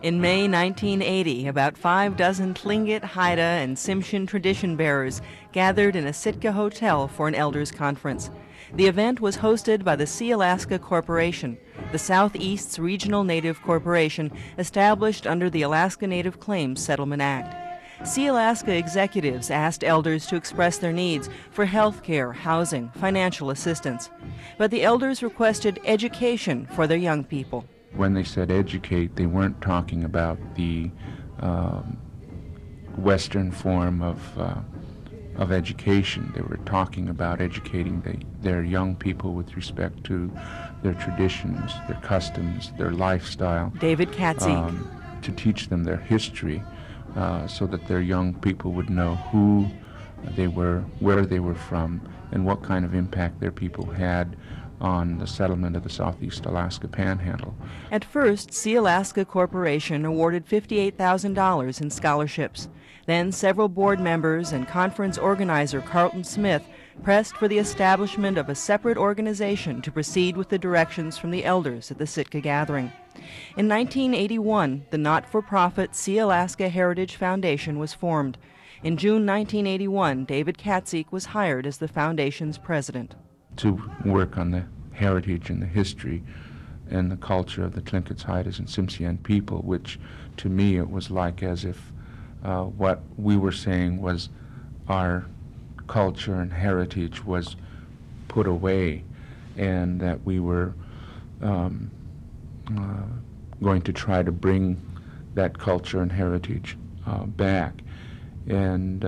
In May 1980, about 6 Tlingit, Haida, and Tsimshian tradition bearers gathered in a Sitka hotel for an elders conference. The event was hosted by the Sealaska Corporation, the Southeast's regional native corporation established under the Alaska Native Claims Settlement Act. Sealaska executives asked elders to express their needs for health care, housing, financial assistance. But the elders requested education for their young people. When they said educate, they weren't talking about the Western form of education. They were talking about educating their young people with respect to their traditions, their customs, their lifestyle. David Katzik. To teach them their history so that their young people would know who they were, where they were from, and what kind of impact their people had on the settlement of the Southeast Alaska Panhandle. At first, Sealaska Corporation awarded $58,000 in scholarships. Then several board members and conference organizer Carlton Smith pressed for the establishment of a separate organization to proceed with the directions from the elders at the Sitka gathering. In 1981, the not-for-profit Sealaska Heritage Foundation was formed. In June 1981, David Katzik was hired as the foundation's president. To work on the heritage and the history and the culture of the Tlingits, Haidas, and Tsimshian people, which to me it was like as if what we were saying was our culture and heritage was put away, and that we were going to try to bring that culture and heritage back. And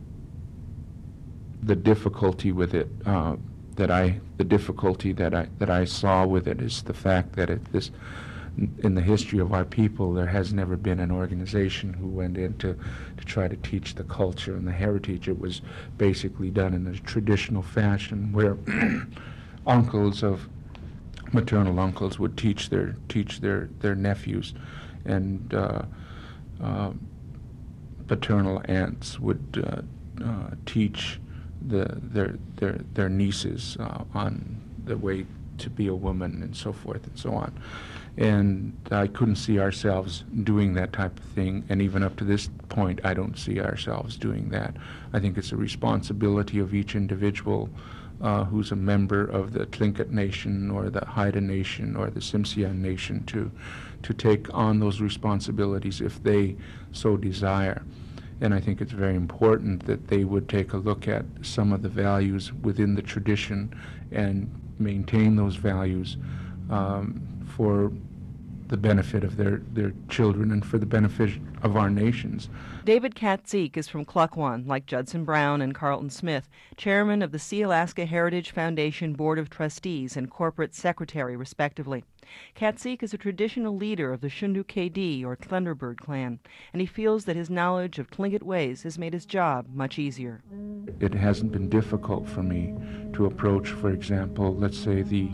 the difficulty with it, the difficulty that I saw with it is the fact that in the history of our people, there has never been an organization who went in to try to teach the culture and the heritage. It was basically done in a traditional fashion where maternal uncles would teach their nephews, and paternal aunts would teach their nieces on the way to be a woman and so forth and so on. And I couldn't see ourselves doing that type of thing, and even up to this point I don't see ourselves doing that. I think it's a responsibility of each individual who's a member of the Tlingit Nation or the Haida Nation or the Tsimshian Nation to take on those responsibilities if they so desire. And I think it's very important that they would take a look at some of the values within the tradition and maintain those values for the benefit of their children and for the benefit of our nations. David Katzik is from Klukwan, like Judson Brown and Carlton Smith, chairman of the Sealaska Heritage Foundation Board of Trustees and corporate secretary, respectively. Katzik is a traditional leader of the Shundu-Kedi, or Thunderbird clan, and he feels that his knowledge of Tlingit ways has made his job much easier. It hasn't been difficult for me to approach, for example, let's say the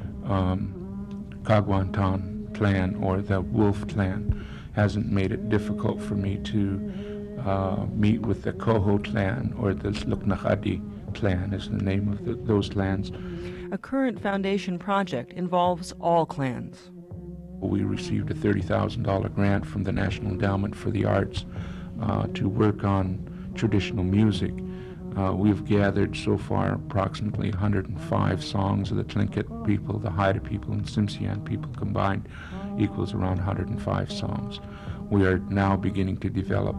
Kagwantan clan or the Wolf clan. Hasn't made it difficult for me to meet with the Koho clan or the Luknachadi clan is the name of those clans. A current foundation project involves all clans. We received a $30,000 grant from the National Endowment for the Arts to work on traditional music. We've gathered so far approximately 105 songs of the Tlingit people, the Haida people, and Tsimshian people combined equals around 105 songs. We are now beginning to develop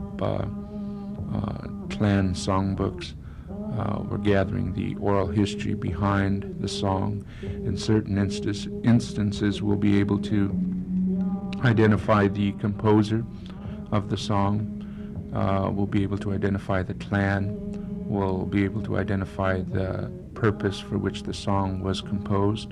clan songbooks. We're gathering the oral history behind the song. In certain instances, we'll be able to identify the composer of the song. We'll be able to identify the clan. We'll be able to identify the purpose for which the song was composed,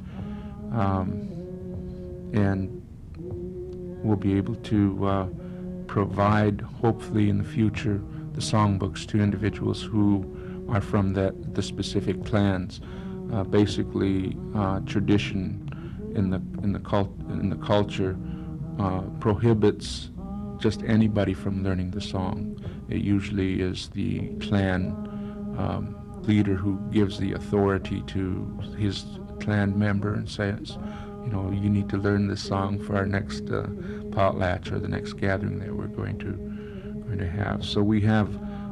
and we'll be able to provide, hopefully in the future, the songbooks to individuals who are from the specific clans. Basically, tradition in the culture prohibits just anybody from learning the song. It usually is the clan leader who gives the authority to his clan member and says, you need to learn this song for our next potlatch or the next gathering that we're going to have. So we have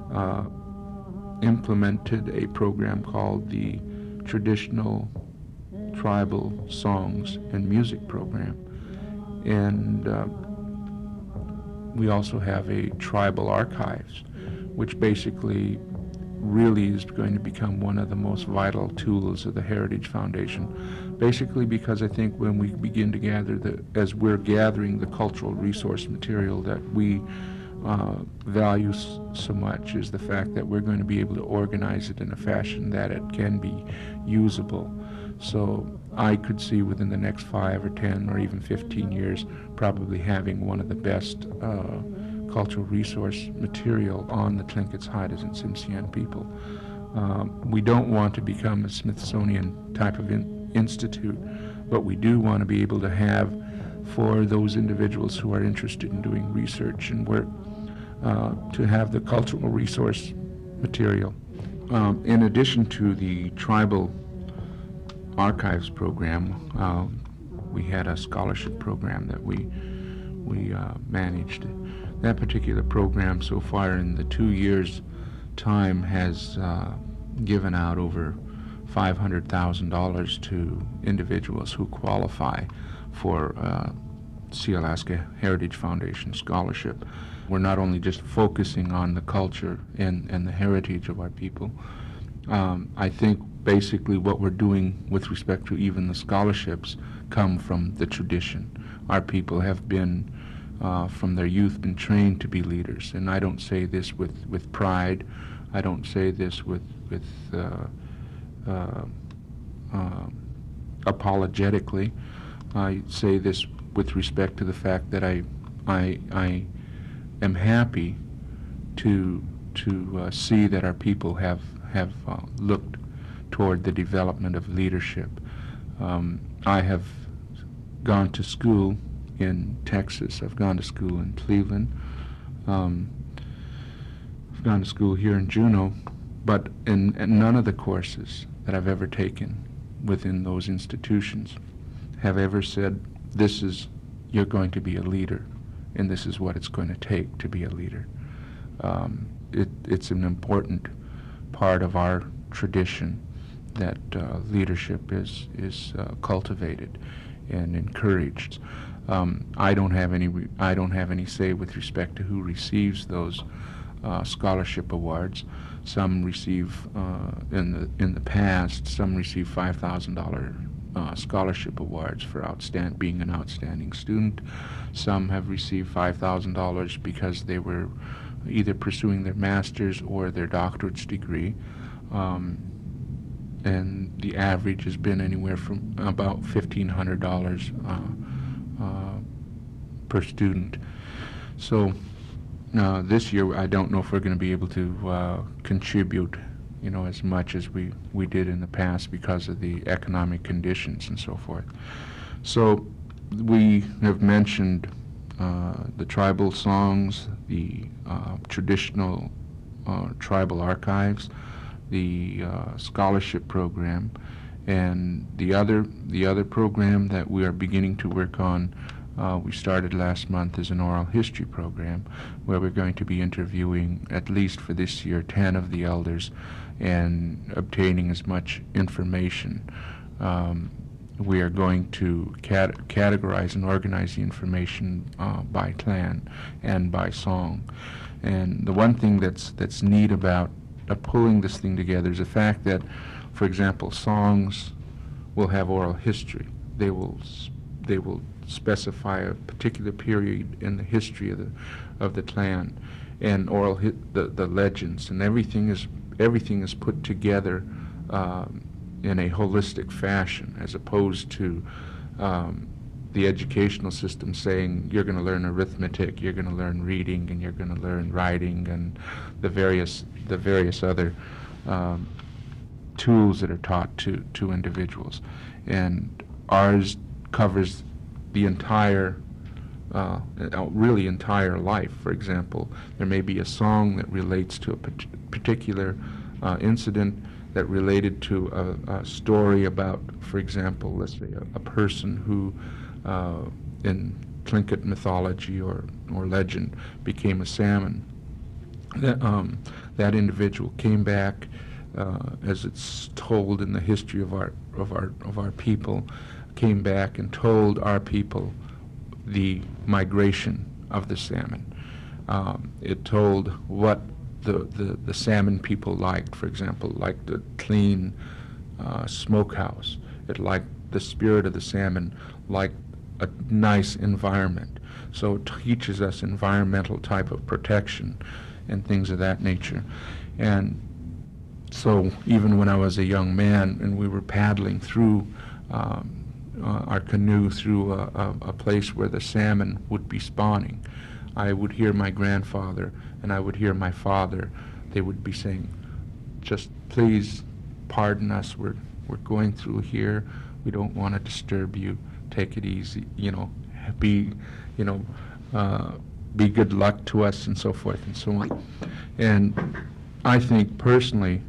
implemented a program called the Traditional Tribal Songs and Music Program, and we also have a tribal archives, which basically really is going to become one of the most vital tools of the Heritage Foundation, basically because I think when we begin to gather, as we're gathering the cultural resource material that we value so much, is the fact that we're going to be able to organize it in a fashion that it can be usable. So I could see within the next 5 or 10 or even 15 years probably having one of the best cultural resource material on the Tlinkits, Haidas, and Tsimshian people. We don't want to become a Smithsonian type of institute, but we do want to be able to have, for those individuals who are interested in doing research and work, to have the cultural resource material. In addition to the Tribal Archives program, we had a scholarship program that we managed. That particular program so far in the 2 years' time has given out over $500,000 to individuals who qualify for Sealaska Heritage Foundation scholarship. We're not only just focusing on the culture and the heritage of our people. I think basically what we're doing with respect to even the scholarships come from the tradition. Our people have been, from their youth, been trained to be leaders, and I don't say this with pride. I don't say this with apologetically. I say this with respect to the fact that I am happy to see that our people have looked toward the development of leadership. I have gone to school in Texas. I've gone to school in Cleveland. I've gone to school here in Juneau, but in none of the courses that I've ever taken within those institutions have ever said, you're going to be a leader, and this is what it's going to take to be a leader. It's an important part of our tradition that leadership is cultivated and encouraged. I don't have any say with respect to who receives those scholarship awards. Some receive in the past. Some receive $5,000 scholarship awards for being an outstanding student. Some have received $5,000 because they were either pursuing their master's or their doctorate's degree. And the average has been anywhere from about $1,500 per student. So this year, I don't know if we're going to be able to contribute, as much as we did in the past because of the economic conditions and so forth. So we have mentioned the tribal songs, the traditional tribal archives, the scholarship program, and the other program that we are beginning to work on. We started last month as an oral history program where we're going to be interviewing, at least for this year, 10 of the elders and obtaining as much information. We are going to categorize and organize the information by clan and by song. And the one thing that's neat about pulling this thing together is the fact that, for example, songs will have oral history. They will specify a particular period in the history of the clan, and the legends, and everything is put together in a holistic fashion, as opposed to the educational system saying you're going to learn arithmetic, you're going to learn reading, and you're going to learn writing, and the various other tools that are taught to individuals. And ours covers the entire life. For example, there may be a song that relates to a particular incident that related to a story about, for example, let's say a person who in Tlingit mythology or legend became a salmon. That individual came back, as it's told in the history of our people, came back and told our people the migration of the salmon. It told what the salmon people liked, for example, like the clean smokehouse. It liked the spirit of the salmon, like a nice environment. So it teaches us environmental type of protection and things of that nature. And so even when I was a young man and we were paddling through our canoe through a place where the salmon would be spawning, I would hear my grandfather and I would hear my father. They would be saying, just please pardon us, we're going through here, we don't want to disturb you, take it easy, be good luck to us, and so forth and so on. And I think personally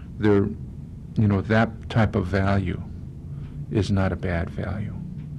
that type of value is not a bad value.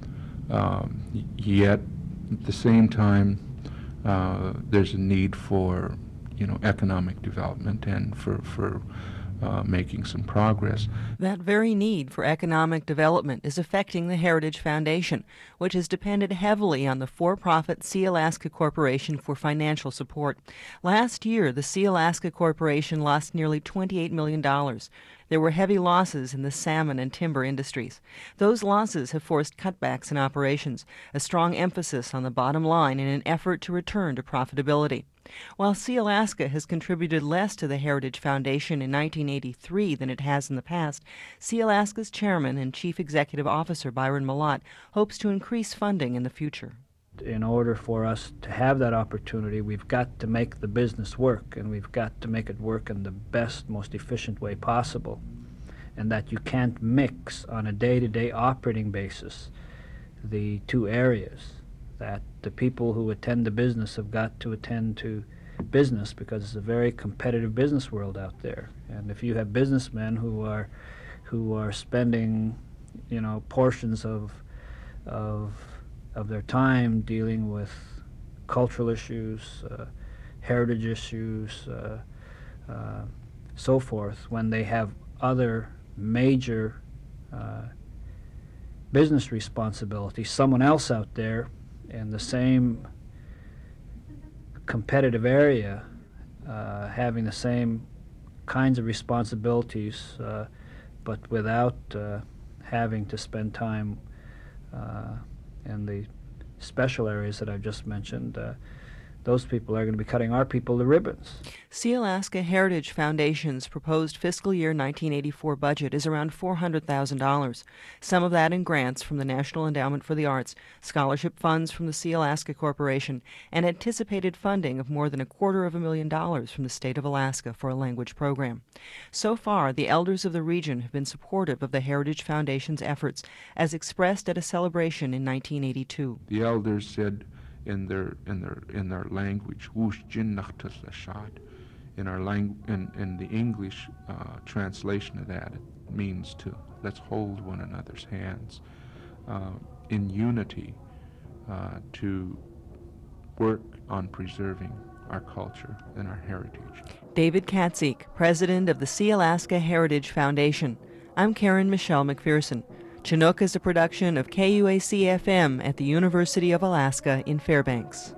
Yet at the same time, there's a need for economic development and for making some progress. That very need for economic development is affecting the Heritage Foundation, which has depended heavily on the for-profit Sealaska Corporation for financial support. Last year, the Sealaska Corporation lost nearly $28 million. There were heavy losses in the salmon and timber industries. Those losses have forced cutbacks in operations, a strong emphasis on the bottom line in an effort to return to profitability. While Sealaska has contributed less to the Heritage Foundation in 1983 than it has in the past, Sealaska's chairman and chief executive officer Byron Malott hopes to increase funding in the future. In order for us to have that opportunity, we've got to make the business work, and we've got to make it work in the best, most efficient way possible, and that you can't mix on a day-to-day operating basis the two areas, that the people who attend to business have got to attend to business because it's a very competitive business world out there. And if you have businessmen who are spending portions of their time dealing with cultural issues, heritage issues, so forth, when they have other major business responsibilities, someone else out there in the same competitive area having the same kinds of responsibilities, but without having to spend time in the special areas that I've just mentioned, those people are going to be cutting our people the ribbons. Sealaska Heritage Foundation's proposed fiscal year 1984 budget is around $400,000. Some of that in grants from the National Endowment for the Arts, scholarship funds from the Sealaska Corporation, and anticipated funding of more than $250,000 from the state of Alaska for a language program. So far, the elders of the region have been supportive of the Heritage Foundation's efforts, as expressed at a celebration in 1982. The elders said in their language, in the English translation of that, it means to let's hold one another's hands in unity to work on preserving our culture and our heritage. David Katzik, president of the Sealaska Heritage Foundation. I'm Karen Michelle McPherson. Chinook is a production of KUAC-FM at the University of Alaska in Fairbanks.